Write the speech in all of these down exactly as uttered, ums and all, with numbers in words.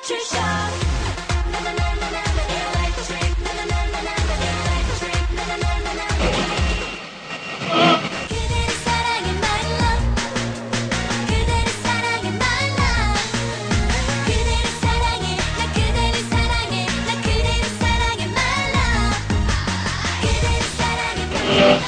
electric shock. Na na na na na na electric. Na na na na na na electric. Na na na na na na. 그대를 사랑해 my love. 그대를 사랑해 my love. 그대를 사랑해 나 그대를 사랑해 나 그대를 사랑해 my love. 그대를 사랑해 my love.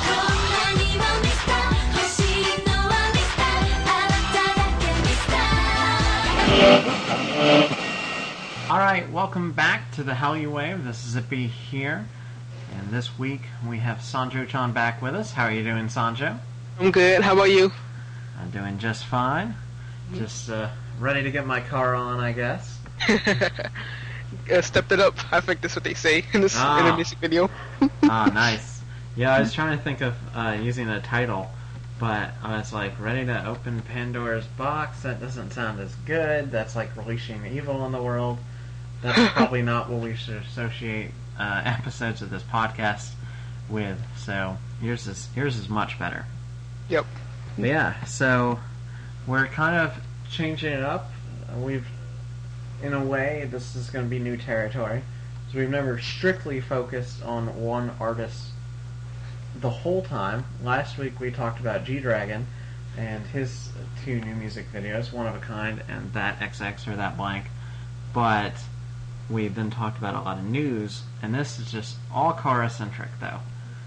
Alright, welcome back to the Hallyu Wave. This is Zippy here. And this week we have Sanjo-chan back with us. How are you doing, Sanjo? I'm good. How about you? I'm doing just fine. Just uh, ready to get my car on, I guess. uh, stepped it up. I think that's what they say in this ah. in the music video. Ah, nice. Yeah, I was trying to think of uh, using a title, but I was like, ready to open Pandora's box? That doesn't sound as good. That's like releasing evil in the world. That's probably not what we should associate uh, episodes of this podcast with. So yours is yours is much better. Yep. But yeah, so we're kind of changing it up. We've, in a way, this is going to be new territory. So we've never strictly focused on one artist the whole time. Last week we talked about G-Dragon and his two new music videos, One of a Kind and That X X or That Blank. But we then talked about a lot of news, and this is just all Kara-centric, though.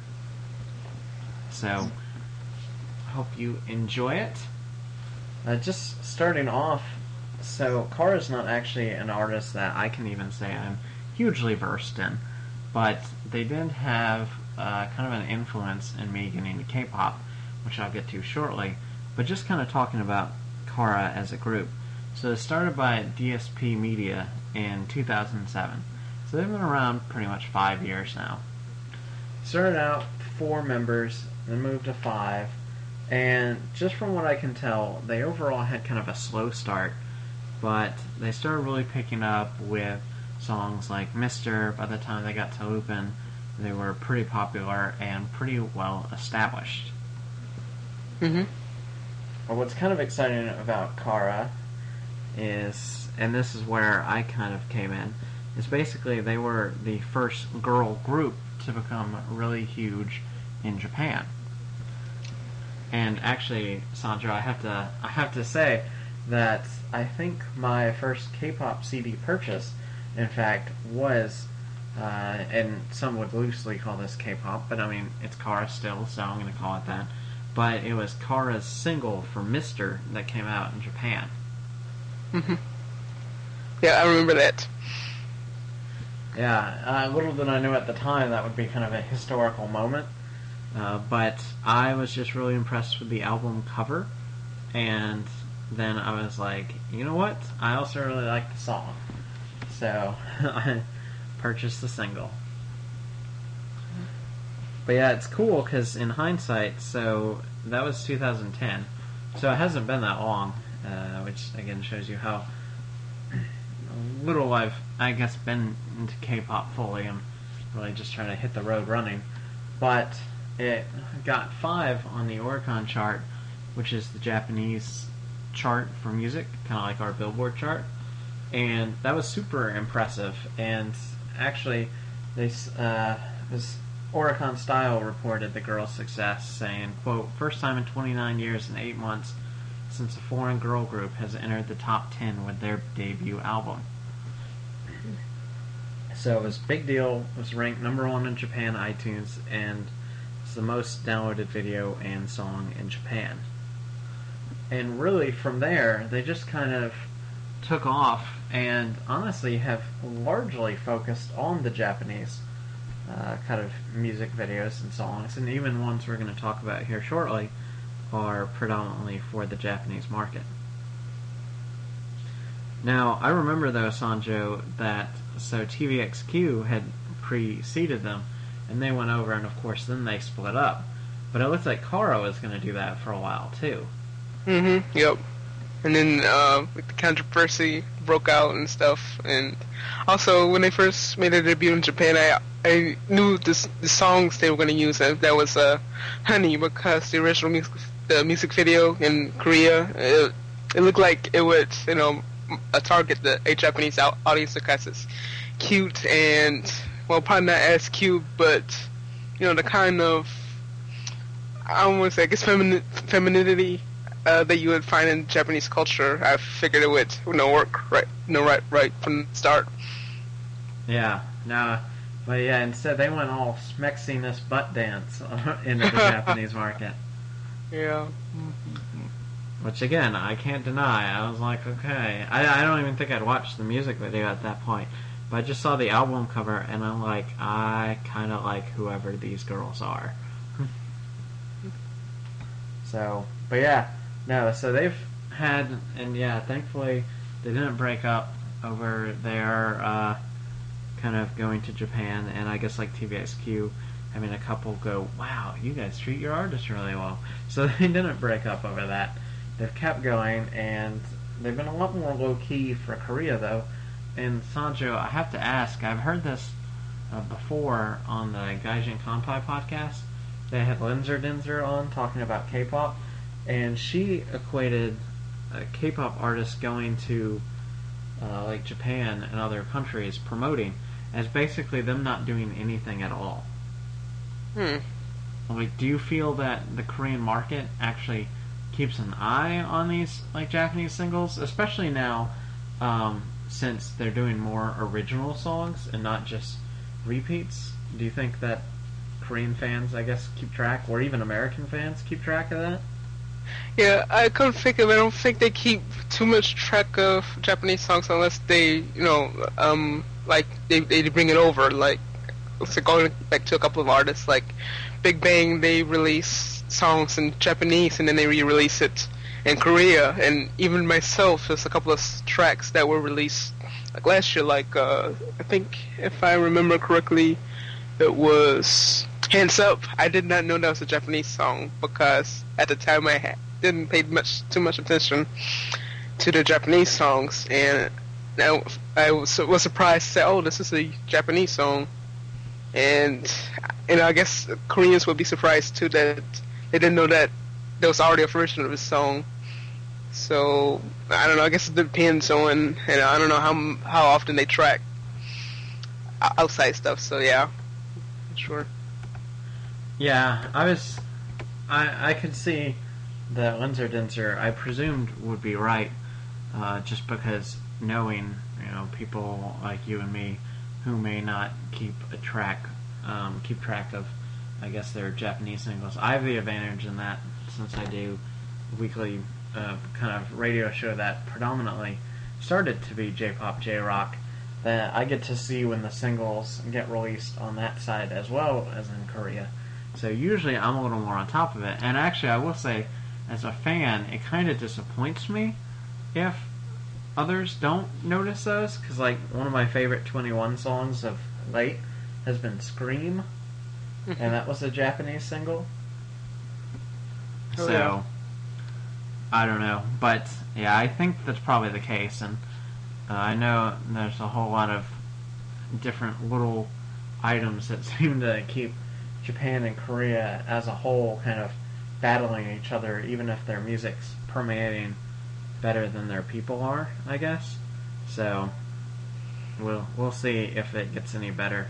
So, I hope you enjoy it. Uh, just starting off, so Kara's not actually an artist that I can even say I'm hugely versed in, but they did have uh, kind of an influence in me getting into K-pop, which I'll get to shortly, but just kind of talking about Kara as a group. So it started by D S P Media in two thousand seven. So they've been around pretty much five years now. Started out four members, then moved to five, and just from what I can tell, they overall had kind of a slow start, but they started really picking up with songs like Mister. By the time they got to Lupin, they were pretty popular and pretty well established. Mm-hmm. Well, what's kind of exciting about Kara is, and this is where I kind of came in, is basically they were the first girl group to become really huge in Japan. And actually, Sandra, I have to I have to say that I think my first K-pop C D purchase, in fact, was, uh, and some would loosely call this K-pop, but I mean, it's Kara still, so I'm going to call it that. But it was Kara's single for Mister that came out in Japan. Mm-hmm. Yeah, I remember that. Yeah, uh, little did I know at the time that would be kind of a historical moment. Uh, but I was just really impressed with the album cover, and then I was like, you know what? I also really like the song. So I purchased the single. But yeah, it's cool because in hindsight, so that was two thousand ten, so it hasn't been that long, uh, which again shows you how little I've, I guess, been into K-pop fully. I'm really just trying to hit the road running. But it got five on the Oricon chart, which is the Japanese chart for music, kind of like our Billboard chart. And that was super impressive. And actually, this, uh, this Oricon Style reported the girl's success, saying, quote, "First time in twenty-nine years and eight months since a foreign girl group has entered the top ten with their debut album." So it was a big deal. It was ranked number one in Japan iTunes, and it's the most downloaded video and song in Japan. And really, from there, they just kind of took off and honestly have largely focused on the Japanese uh, kind of music videos and songs, and even ones we're going to talk about here shortly are predominantly for the Japanese market. Now, I remember though, Sanjo, that so T V X Q had preceded them, and they went over, and of course then they split up. But it looks like Kara was going to do that for a while too. Mm-hmm, yep. And then uh, the controversy broke out and stuff. And also, when they first made their debut in Japan, I I knew this, the songs they were going to use. And that was uh, Honey, because the original music, the music video in Korea, it, it looked like it would, you know, uh, target the a Japanese au- audience because it's cute and, well, probably not as cute, but you know, the kind of, I don't want to say, I guess femini- femininity uh, that you would find in Japanese culture. I figured it would, you know, work right, you know, right, right from the start. Yeah, no, but yeah, instead they went all smexiness butt dance into the Japanese market. Yeah. Which again, I can't deny. I was like, okay. I, I don't even think I'd watched the music video at that point. But I just saw the album cover and I'm like, I kind of like whoever these girls are. So, but yeah, no, so they've had, and yeah, thankfully they didn't break up over their uh, kind of going to Japan, and I guess like T V X Q having a couple go, wow, you guys treat your artists really well. So they didn't break up over that. They've kept going, and they've been a lot more low-key for Korea, though. And Sanjo, I have to ask, I've heard this uh, before on the Gaijin Kanpai podcast. They had Linzer Dinzer on talking about K-pop, and she equated uh, K-pop artists going to uh, like Japan and other countries promoting as basically them not doing anything at all. Hmm. Like, do you feel that the Korean market actually keeps an eye on these like Japanese singles, especially now um, since they're doing more original songs and not just repeats? Do you think that Korean fans, I guess, keep track, or even American fans keep track of that? Yeah, I couldn't think of. I don't think they keep too much track of Japanese songs unless they, you know, um, like they they bring it over. Like, so going back to a couple of artists like Big Bang, they release songs in Japanese and then they re-release it in Korea. And even myself, there's a couple of tracks that were released like last year. Like uh, I think, if I remember correctly, it was Hands Up. I did not know that was a Japanese song because at the time I ha- didn't pay much too much attention to the Japanese songs, and I, I was, was surprised to say, oh, this is a Japanese song. And you know, I guess Koreans would be surprised too that they didn't know that there was already a version of this song. So I don't know. I guess it depends on, you know, I don't know how how often they track outside stuff. So yeah, sure. Yeah, I was. I I could see that Linzer Dinzer, I presumed, would be right, uh, just because knowing, you know, people like you and me who may not keep a track, um, keep track of, I guess, their Japanese singles. I have the advantage in that since I do a weekly uh, kind of radio show that predominantly started to be J-pop, J-rock, that I get to see when the singles get released on that side as well as in Korea. So usually I'm a little more on top of it. And actually, I will say, as a fan, it kind of disappoints me if others don't notice those, because like one of my favorite twenty-one songs of late has been Scream, and that was a Japanese single. Oh, so yeah. I don't know, but yeah, I think that's probably the case, and uh, I know there's a whole lot of different little items that seem to keep Japan and Korea as a whole kind of battling each other, even if their music's permeating better than their people are, I guess. So we'll we'll see if it gets any better.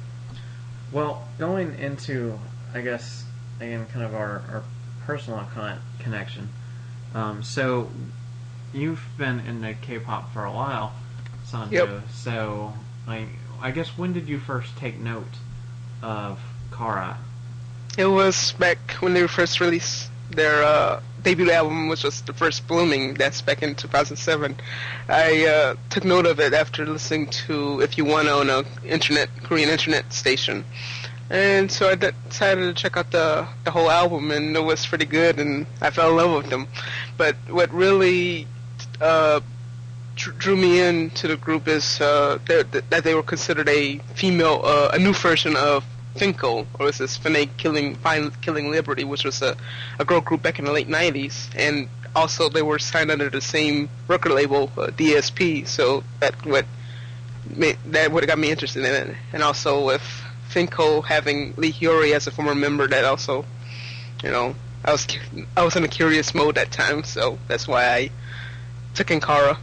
Well, going into, I guess, again, kind of our, our personal con- connection. Um, so you've been into K-pop for a while, Sanjo. Yep. So, like, I guess when did you first take note of Kara? It was back when they first released their uh, debut album, which was the first Blooming. That's back in two thousand seven. I uh, took note of it after listening to If You Wanna on a internet Korean internet station, and so I decided to check out the the whole album, and it was pretty good, and I fell in love with them. But what really uh, dr- drew me into the group is uh, that, that they were considered a female, uh, a new version of Finkel, or was this Finay Killing Fine Killing Liberty, which was a, a girl group back in the late nineties, and also they were signed under the same record label, uh, D S P. So that what made, that would have got me interested in it, and also with Finkel having Lee Hyori as a former member, that also, you know, I was I was in a curious mode that time, so that's why I took in Kara.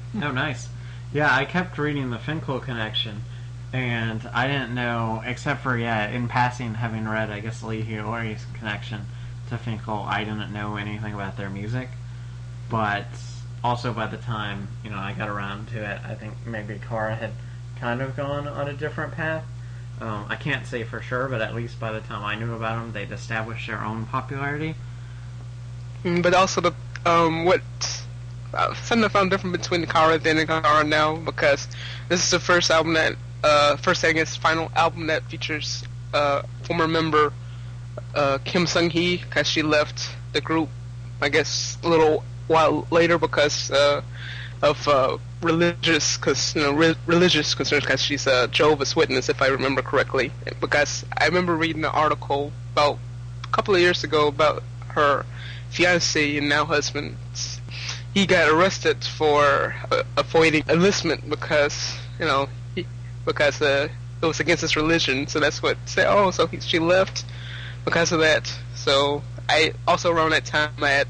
Oh, nice. Yeah, I kept reading the Finkel connection, and I didn't know, except for, yeah, in passing, having read, I guess, Lee Hiyori's connection to Finkel, I didn't know anything about their music. But also by the time, you know, I got around to it, I think maybe Kara had kind of gone on a different path. Um, I can't say for sure, but at least by the time I knew about them, they'd established their own popularity. Mm, But also the um what uh, something I found different between Kara then and Kara now, because this is the first album that uh first I guess final album that features uh former member uh Kim Sung Hee, because she left the group I guess a little while later because uh of uh religious cause you know re- religious concerns, because she's a Jehovah's Witness if I remember correctly, because I remember reading an article about a couple of years ago about her fiance and now husband. He got arrested for uh, avoiding enlistment because you know he, because uh, it was against his religion. So that's what say. Oh, so he, she left because of that. So I also around that time I had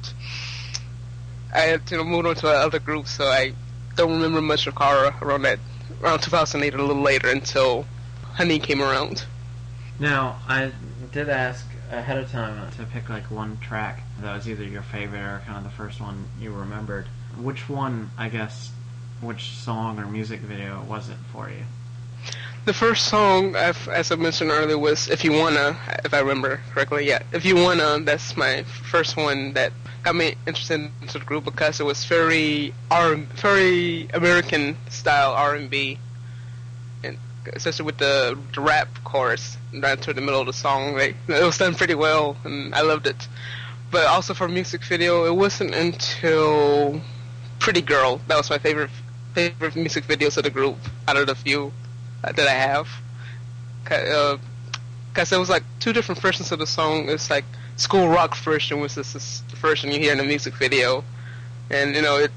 I had you know moved on to other groups. So I don't remember much of Kara around that around two thousand eight or a little later until Honey came around. Now, I did ask ahead of time to pick like one track that was either your favorite or kind of the first one you remembered. Which one, I guess, which song or music video was it for you? The first song, I've, as I mentioned earlier, was "If You Wanna," if I remember correctly. Yeah, "If You Wanna." That's my first one that got me interested into the group because it was very R, very American style R and B, and especially with the, the rap chorus right to the middle of the song. Like, it was done pretty well, and I loved it. But also for music video, it wasn't until "Pretty Girl" that was my favorite favorite music videos of the group out of the few uh, that I have. Because uh, there was like two different versions of the song. It's like School Rock version, which is this, the version you hear in the music video, and you know it,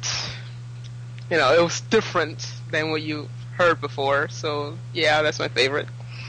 you know it was different than what you heard before. So yeah, that's my favorite.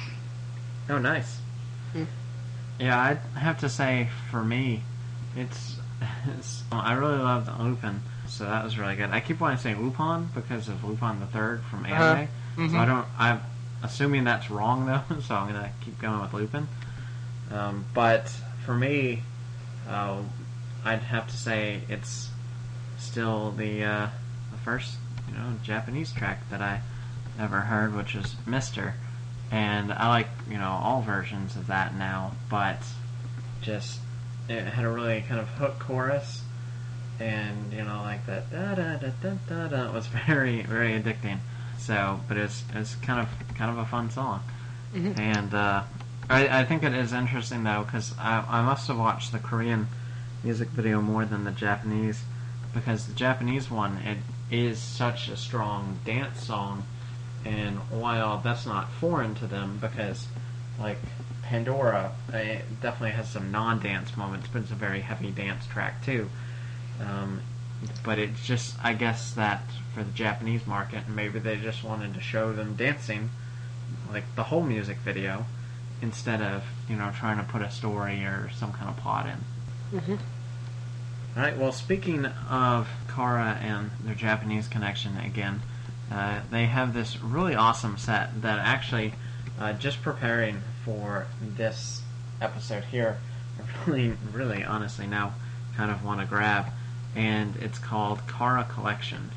Oh, nice. Hmm. Yeah, I have to say, for me, it's, it's I really loved Lupin, so that was really good. I keep wanting to say Lupin because of Lupin the Third from anime, Uh-huh. Mhm. so I don't. I'm assuming that's wrong though, so I'm gonna keep going with Lupin. Um, but for me, uh, I'd have to say it's still the uh, the first you know Japanese track that I ever heard, which is Mister. And I like, you know, all versions of that now, but just, it had a really kind of hook chorus, and, you know, like that da da da da da da was very, very addicting. So, but it's it's kind of kind of a fun song. Mhm. And uh, I, I think it is interesting, though, because I, I must have watched the Korean music video more than the Japanese, because the Japanese one, it is such a strong dance song. And while that's not foreign to them, because, like, Pandora, it definitely has some non-dance moments, but it's a very heavy dance track, too. Um, but it's just, I guess that for the Japanese market, maybe they just wanted to show them dancing, like, the whole music video, instead of, you know, trying to put a story or some kind of plot in. Mm-hmm. Alright, well, speaking of Kara and their Japanese connection again, Uh, they have this really awesome set that actually, uh, just preparing for this episode here, I really, really honestly now kind of want to grab, and it's called Kara Collection.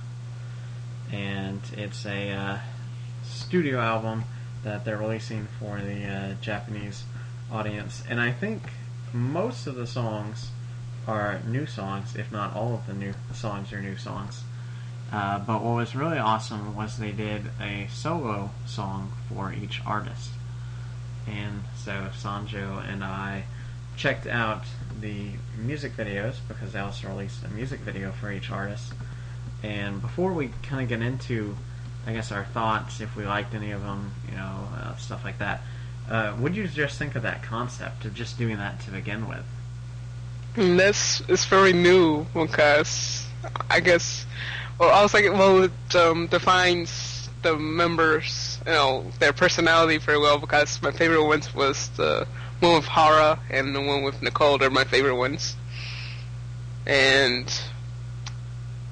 And it's a uh, studio album that they're releasing for the uh, Japanese audience. And I think most of the songs are new songs, if not all of the new songs are new songs. Uh, but what was really awesome was they did a solo song for each artist. And so Sanjo and I checked out the music videos, because they also released a music video for each artist. And before we kind of get into, I guess, our thoughts, if we liked any of them, you know, uh, stuff like that, uh, what did you just think of that concept of just doing that to begin with? And that's it's very new because I guess. Well, I was like, well, it um, defines the members, you know, their personality very well, because my favorite ones was the one with Hara and the one with Nicole. They're my favorite ones. And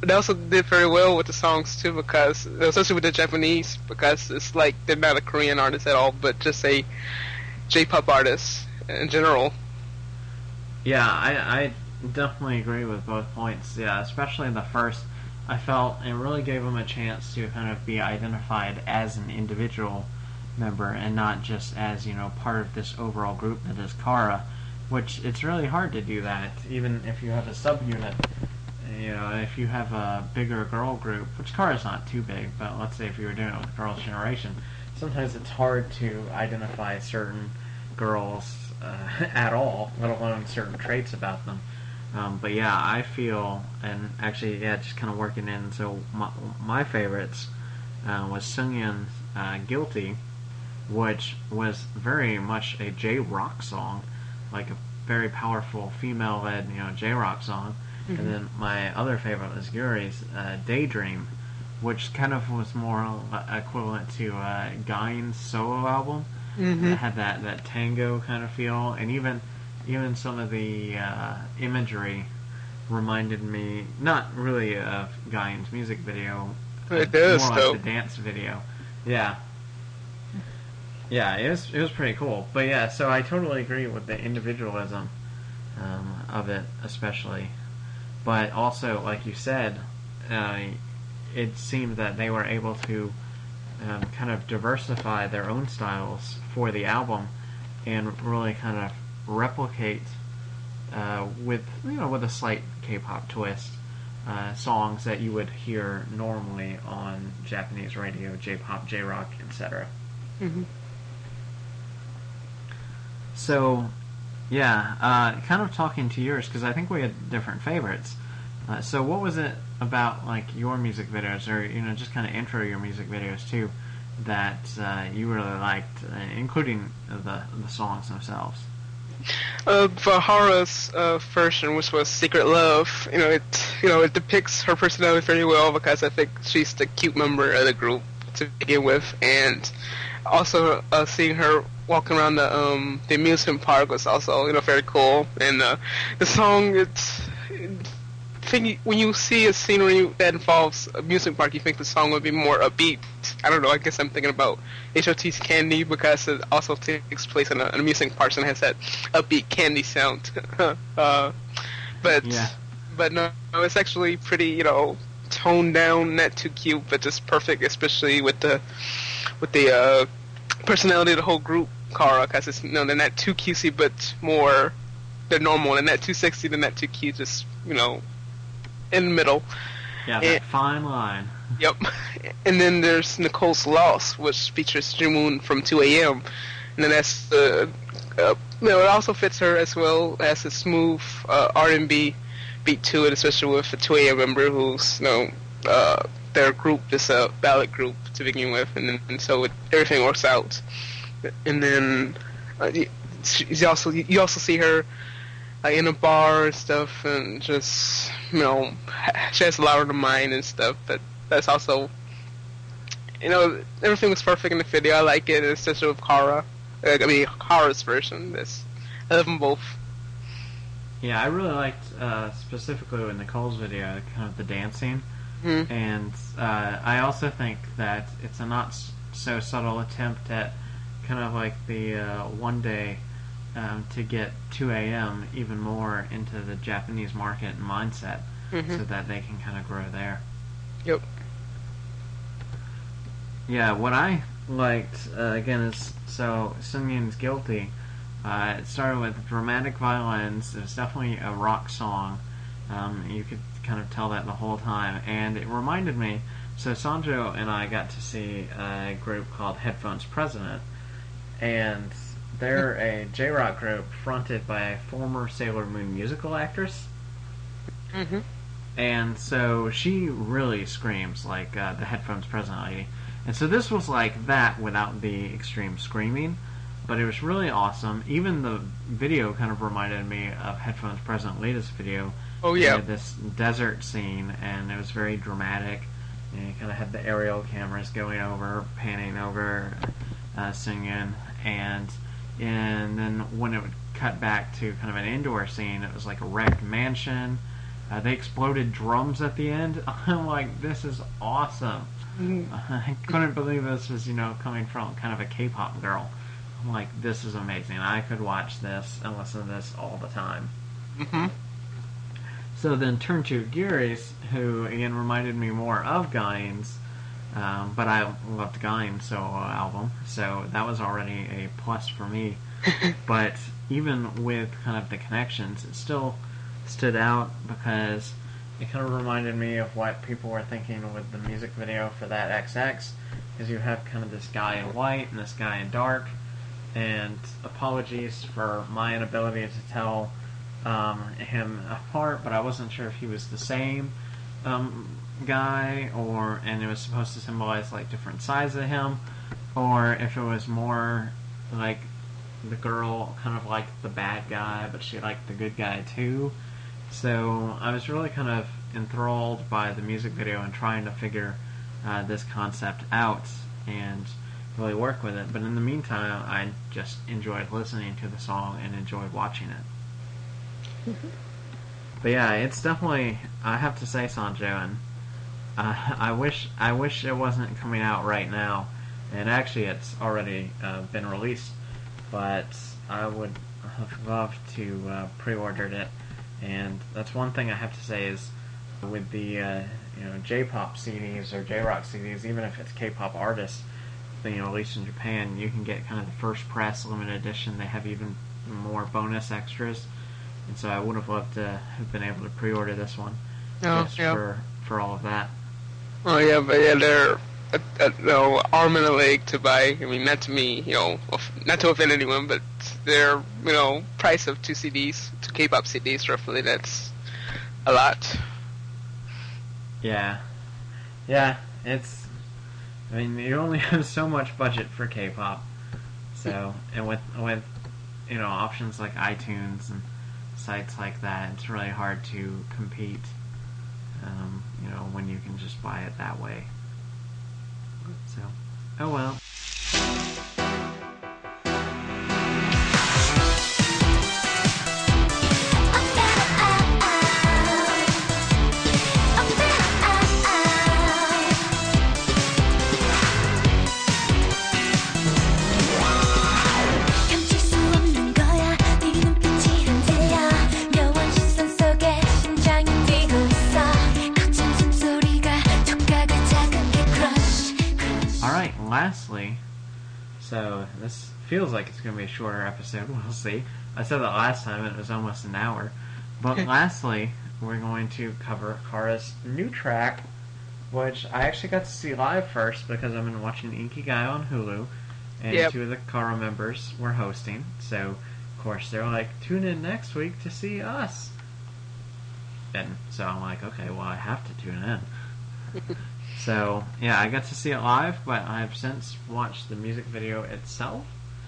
they also did very well with the songs too, because especially with the Japanese, because it's like they're not a Korean artist at all, but just a J-pop artist in general. Yeah, I, I definitely agree with both points. Yeah, especially in the first, I felt it really gave them a chance to kind of be identified as an individual member and not just as, you know, part of this overall group that is Kara, which it's really hard to do that, even if you have a subunit. You know, if you have a bigger girl group, which Kara's not too big, but let's say if you were doing it with Girls' Generation, sometimes it's hard to identify certain girls uh, at all, let alone certain traits about them. Um, but yeah, I feel, and actually, yeah, just kind of working in, so my, my favorites uh, was Seungyeon's uh, Guilty, which was very much a J-rock song, like a very powerful female-led, you know, J-rock song. Mm-hmm. And then my other favorite was Yuri's uh, Daydream, which kind of was more equivalent to uh, Gein's solo album. Mm-hmm. It had that, that tango kind of feel, and even even some of the uh, imagery reminded me not really of Gein's music video, it does, more though. like the dance video. Yeah, yeah, it was it was pretty cool. But yeah, so I totally agree with the individualism um, of it, especially. But also, like you said, uh, it seemed that they were able to um, kind of diversify their own styles for the album and really kind of replicate uh, with, you know, with a slight K-pop twist, uh, songs that you would hear normally on Japanese radio, J-pop, J-rock, et cetera. Mm-hmm. So, yeah, uh, kind of talking to yours, because I think we had different favorites. Uh, so what was it about, like, your music videos, or, you know, just kind of intro your music videos, too, that uh, you really liked, uh, including the the songs themselves? Uh, Vahara's uh, version, which was Secret Love, you know, it you know it depicts her personality very well, because I think she's the cute member of the group to begin with, and also uh, seeing her walking around the um the amusement park was also, you know, very cool. And uh, the song, it's thing when you see a scenery that involves amusement park, you think the song would be more upbeat. I don't know. I guess I'm thinking about H O T's Candy, because it also takes place in a, an amusement park and has that upbeat candy sound. uh, but yeah. but no, it's actually pretty, you know, toned down, not too cute, but just perfect, especially with the with the uh, personality of the whole group, Kara, because it's, you know, they're not too cutesy, but more they're normal, and not too sexy, they're not too cute, just, you know, in the middle. Yeah, that and, fine line. Yep. And then there's Nicole's Loss, which features Jimun from two A M, and then that's the uh, uh, you know, it also fits her as well as a smooth uh, R and B beat to it, especially with the two A M member, who's, you know, uh, their group is a ballad group to begin with, and, then, and so it, everything works out. And then uh, you, you also you also see her uh, in a bar and stuff, and just, you know, she has a lot on her mind and stuff. But that's also, you know, everything was perfect in the video. I like it, especially with Kara. Uh, I mean, Kara's version. This, I love them both. Yeah, I really liked uh, specifically with Nicole's video, kind of the dancing. Mm-hmm. And uh, I also think that it's a not so subtle attempt at kind of like the uh, one day um, to get two A M even more into the Japanese market and mindset, mm-hmm. so that they can kind of grow there. Yep. Yeah, what I liked, uh, again, is, so Seungyeon's Guilty, uh, it started with dramatic violins. It was definitely a rock song. Um, you could kind of tell that the whole time, and it reminded me, so Sanjo and I got to see a group called Headphones President, and they're a J-rock group fronted by a former Sailor Moon musical actress. Mm-hmm. And so she really screams like uh, the Headphones President lady. And so this was like that without the extreme screaming, but it was really awesome. Even the video kind of reminded me of Headphones President latest video. Oh yeah. This desert scene, and it was very dramatic. And you kind of had the aerial cameras going over, panning over, uh, singing, and and then when it would cut back to kind of an indoor scene, it was like a wrecked mansion, Uh, they exploded drums at the end. I'm like, this is awesome. Mm-hmm. I couldn't believe this was, you know, coming from kind of a K-pop girl. I'm like, this is amazing. I could watch this and listen to this all the time. Mm-hmm. So then turn to Gears, who again reminded me more of Gain's, um, but I loved Gain's solo album, so that was already a plus for me. But even with kind of the connections, it still stood out because it kind of reminded me of what people were thinking with the music video for that X X, because you have kind of this guy in white and this guy in dark, and apologies for my inability to tell um, him apart, but I wasn't sure if he was the same um, guy, or and it was supposed to symbolize like different sides of him, or if it was more like the girl kind of like the bad guy, but she liked the good guy too. So I was really kind of enthralled by the music video and trying to figure uh, this concept out and really work with it. But in the meantime, I just enjoyed listening to the song and enjoyed watching it. But yeah, it's definitely, I have to say, Sanjo, and uh, I wish I wish it wasn't coming out right now. And actually, it's already uh, been released. But I would have loved to uh, pre-ordered it. And that's one thing I have to say is with the uh, you know J-pop C Ds or J-rock C Ds, even if it's K-pop artists, you know, at least in Japan, you can get kind of the first press limited edition. They have even more bonus extras. And so I would have loved to have been able to pre-order this one Oh, just yeah. for for all of that. Oh yeah, but yeah, they're a, a, you know, arm and a leg to buy. I mean, not to me, you know, of- not to offend anyone, but their you know price of two C Ds, two K-pop C Ds, roughly, that's a lot. Yeah, yeah, it's. I mean, you only have so much budget for K-pop, so and with with you know options like iTunes and sites like that, it's really hard to compete. Um, you know, when you can just buy it that way. So, oh well. 감출 수 없는 거야 네 눈빛이 흔들려 묘한 시선 속에 심장이 뛰고 있어 거친 숨소리가 촉각을 자극해 crush crush Alright, lastly, so this feels like it's going to be a shorter episode, we'll see. I said that last time and it was almost an hour. But lastly, we're going to cover Kara's new track, which I actually got to see live first because I've been watching Inkigai on Hulu, and Yep. two of the Kara members were hosting, so of course they're like, tune in next week to see us. And so I'm like, okay, well I have to tune in. So, yeah, I got to see it live, but I've since watched the music video itself,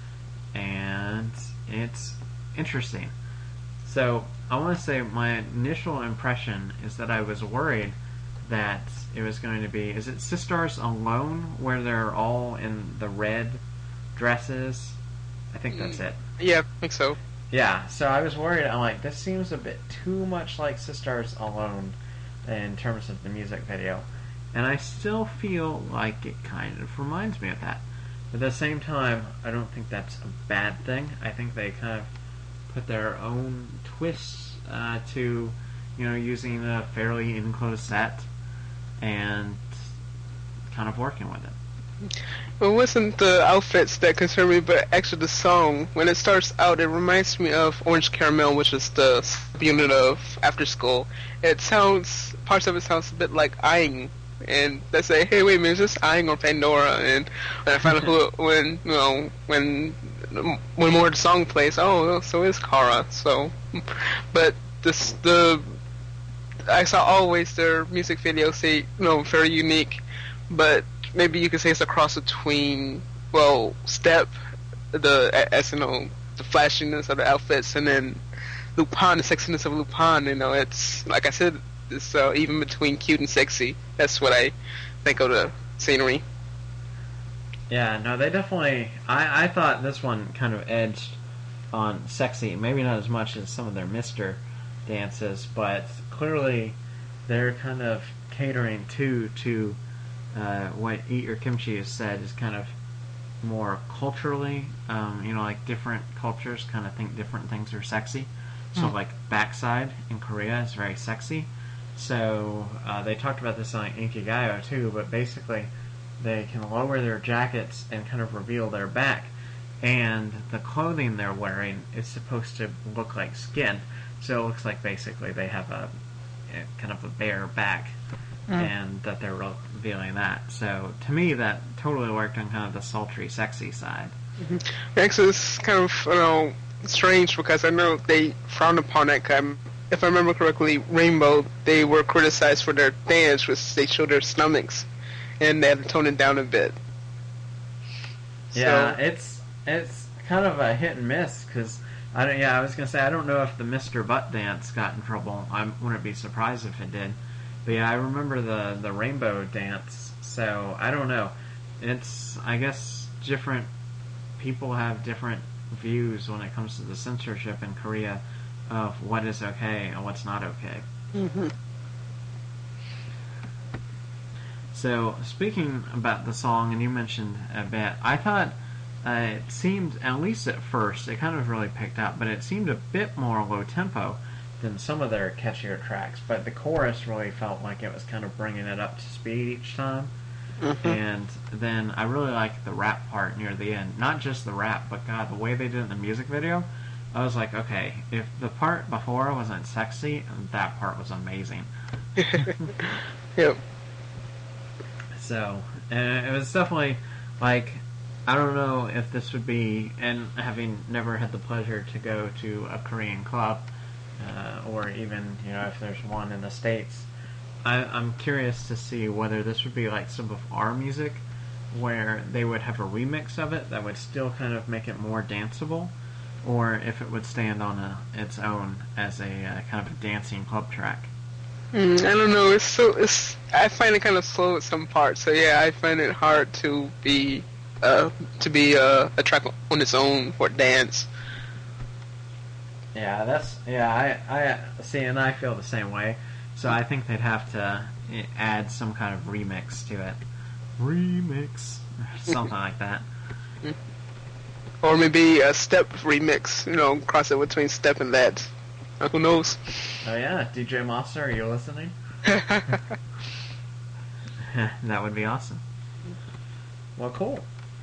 and it's interesting. So, I want to say my initial impression is that I was worried that it was going to be, is it Sistars Alone, where they're all in the red dresses? I think that's it. Yeah, I think so. Yeah, so I was worried. I'm like, this seems a bit too much like Sistars Alone in terms of the music video. And I still feel like it kind of reminds me of that. But at the same time, I don't think that's a bad thing. I think they kind of put their own twists uh, to, you know, using a fairly enclosed set and kind of working with it. It wasn't the outfits that concerned me, but actually the song. When it starts out, it reminds me of Orange Caramel, which is the unit of After School. It sounds, parts of it sounds a bit like Aang. And they say, hey, wait a minute, is this Aang or Pandora? And when I found out who, when, you know, when, when more of the song plays, oh, so it's Kara. So, but this, the, I saw always their music videos, say, you know, very unique, but maybe you could say it's a cross between, well, Step, the, as you know, the flashiness of the outfits, and then Lupin, the sexiness of Lupin. You know, it's, like I said, it's uh, even between cute and sexy. That's what I think of the scenery. Yeah, no, they definitely... I, I thought this one kind of edged on sexy. Maybe not as much as some of their Mister dances, but clearly they're kind of catering to to uh, what Eat Your Kimchi has said is kind of more culturally, um, you know, like different cultures kind of think different things are sexy. So, Mm. like, backside in Korea is very sexy. So, uh, they talked about this on Inkigayo too, but basically, they can lower their jackets and kind of reveal their back. And the clothing they're wearing is supposed to look like skin. So, it looks like basically they have a, a kind of a bare back. Mm. And that they're revealing that. So to me, that totally worked on kind of the sultry, sexy side. Mm-hmm. Next is kind of, you know, strange because I know they frowned upon it. Um, if I remember correctly, Rainbow, they were criticized for their dance, which they showed their stomachs, and they had to tone it down a bit. Yeah, So, it's it's kind of a hit and miss because I don't. Yeah, I was gonna say I don't know if the Mister Butt dance got in trouble. I wouldn't be surprised if it did. But yeah, I remember the, the rainbow dance, so I don't know. It's, I guess, different people have different views when it comes to the censorship in Korea of what is okay and what's not okay. mm-hmm. So, speaking about the song, and you mentioned a bit, I thought uh, it seemed, at least at first, it kind of really picked up, but it seemed a bit more low tempo than some of their catchier tracks, but the chorus really felt like it was kind of bringing it up to speed each time. Mm-hmm. And then I really liked the rap part near the end. Not just the rap, but God, the way they did it in the music video, I was like, okay, if the part before wasn't sexy, that part was amazing. Yep. So, and it was definitely, like, I don't know if this would be, and having never had the pleasure to go to a Korean club, Uh, or even, you know, if there's one in the States. I, I'm curious to see whether this would be like some of our music, where they would have a remix of it that would still kind of make it more danceable, or if it would stand on a, its own as a uh, kind of a dancing club track. Mm, I don't know. It's so. It's. I find it kind of slow at some parts. So yeah, I find it hard to be, uh, to be uh, a track on its own for dance. Yeah, that's yeah. I I see, and I feel the same way. So I think they'd have to eh, add some kind of remix to it, remix, something like that. Or maybe a step remix. You know, cross it between step and that. Uh, who knows? Oh yeah, D J Monster, are you listening? That would be awesome. Well, cool.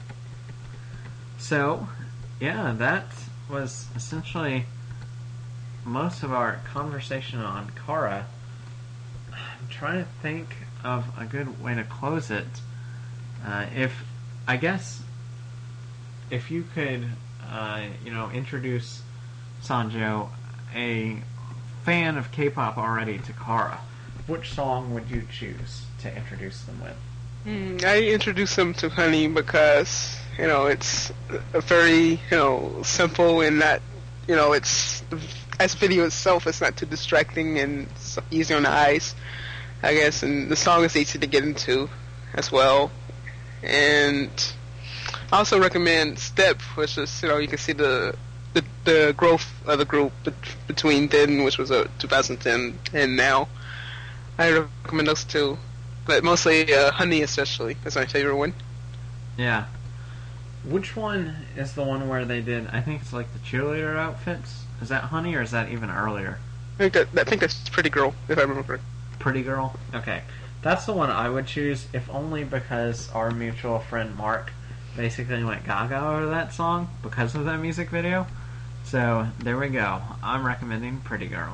So, yeah, that was essentially most of our conversation on Kara. I'm trying to think of a good way to close it. Uh, if I guess if you could, uh, you know, introduce Sanjo, a fan of K-pop already, to Kara, which song would you choose to introduce them with? Mm, I introduced them to Honey because, you know, it's a very, you know, simple and not, you know, it's, as video itself, it's not too distracting and it's easy on the eyes, I guess, and the song is easy to get into as well. And I also recommend Step, which is, you know, you can see the the, the growth of the group bet- between then, which was uh, two thousand ten, and now. I recommend those two. But mostly uh, Honey especially is my favorite one. Yeah. Which one is the one where they did, I think it's like the cheerleader outfits? Is that Honey or is that even earlier? I think, that, I think that's Pretty Girl, if I remember correctly. Pretty Girl? Okay. That's the one I would choose, if only because our mutual friend Mark basically went gaga over that song because of that music video. So, there we go. I'm recommending Pretty Girl.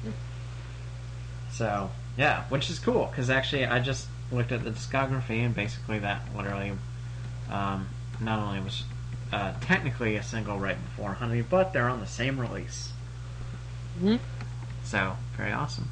So, yeah, which is cool, because actually I just looked at the discography, and basically that literally um, not only was uh, technically a single right before Honey, but they're on the same release. Mm-hmm. So, very awesome.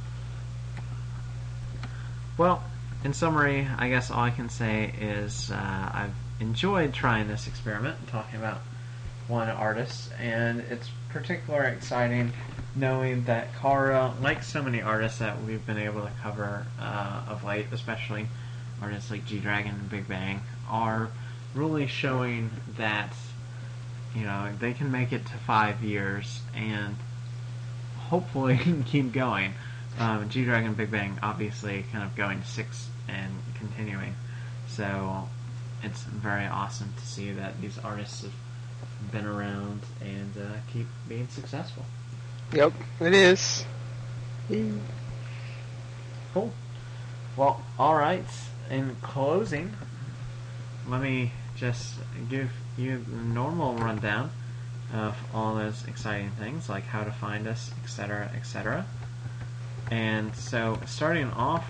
Well, in summary, I guess all I can say is uh, I've enjoyed trying this experiment and talking about one artist, and it's particularly exciting knowing that Kara, like so many artists that we've been able to cover uh, of late, especially artists like G-Dragon and Big Bang, are really showing that, you know, they can make it to five years and hopefully keep going. Um, G-Dragon Big Bang obviously kind of going to six and continuing. So it's very awesome to see that these artists have been around and uh, keep being successful. Yep, it is. Cool. Well, alright. In closing, let me just give you the normal rundown of all those exciting things, like how to find us, et cetera, et cetera. And so, starting off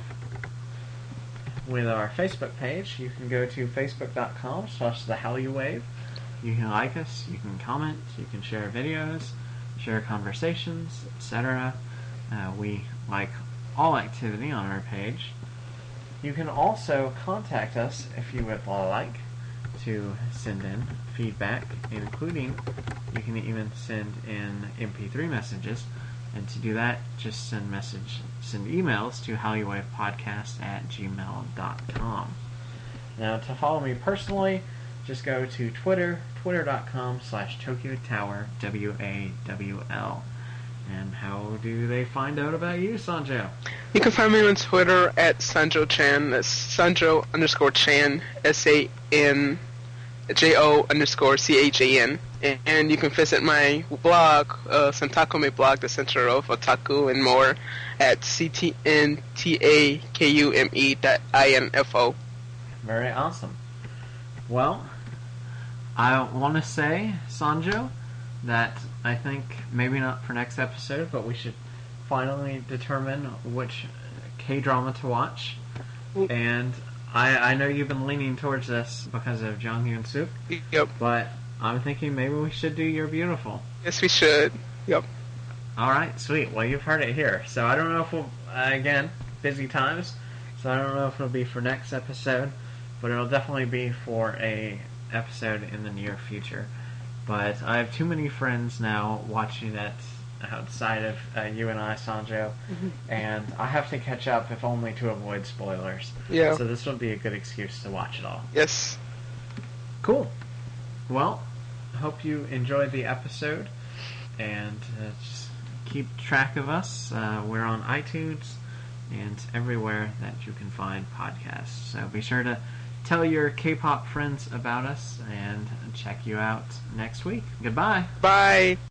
with our Facebook page, you can go to facebook.com slash the Hallywave. You can like us, you can comment, you can share videos, share conversations, et cetera. Uh, we like all activity on our page. You can also contact us if you would like to send in feedback, including you can even send in M P three messages. And to do that, just send message, send emails to hollywavepodcast at gmail dot com. Now, to follow me personally, just go to Twitter, twitter.com slash Tokyo Tower, W A W L. And how do they find out about you, Sanjo? You can find me on Twitter at Sanjo Chan. That's Sanjo underscore Chan, S A N J O underscore C H A N. And you can visit my blog, uh, Santakume blog, the Center of Otaku and more, at C T N T A K U M E dot I N F O. Very awesome. Well, I want to say, Sanjo, that I think maybe not for next episode, but we should finally determine which K-drama to watch. And I, I know you've been leaning towards this because of Jung Hyun Suk. Yep. But I'm thinking maybe we should do You're Beautiful. Yes, we should. Yep. Alright, sweet. Well, you've heard it here. So I don't know if we'll, uh, again, busy times, so I don't know if it'll be for next episode, but it'll definitely be for a episode in the near future. But I have too many friends now watching it outside of uh, you and I, Sanjo, Mm-hmm. and I have to catch up if only to avoid spoilers. Yeah. So this will be a good excuse to watch it all. Yes. Cool. Well, I hope you enjoyed the episode, and uh, just keep track of us. Uh, we're on iTunes and everywhere that you can find podcasts. So be sure to tell your K-pop friends about us and check you out next week. Goodbye. Bye.